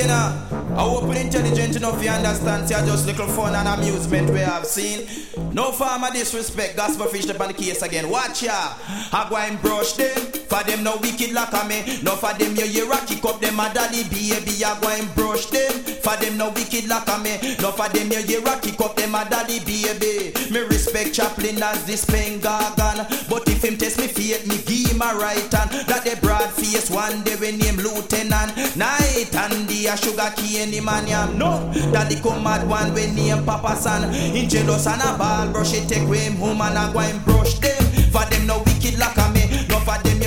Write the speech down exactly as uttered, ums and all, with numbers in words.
you know. I hope you're intelligent enough you understand. See, I just little fun and amusement we have seen. No farmer disrespect, gospel fish up on the case again. Watch ya. I go and brush them. For them no wicked like a me. No for them you hear a kick up them a daddy baby. I go and brush them. For them no wicked like a me. No for them you hear a kick up them a daddy baby. Me respect Chaplain as this pen gargan. But if him test me faith, me give him a right hand. That the broad face one day we name Lieutenant Night and the a sugar cane him and yam. No, that the come mad one we name Papa San. In jealous and a ball brush it take him home and I go and brush them. For them no wicked like a me. No for them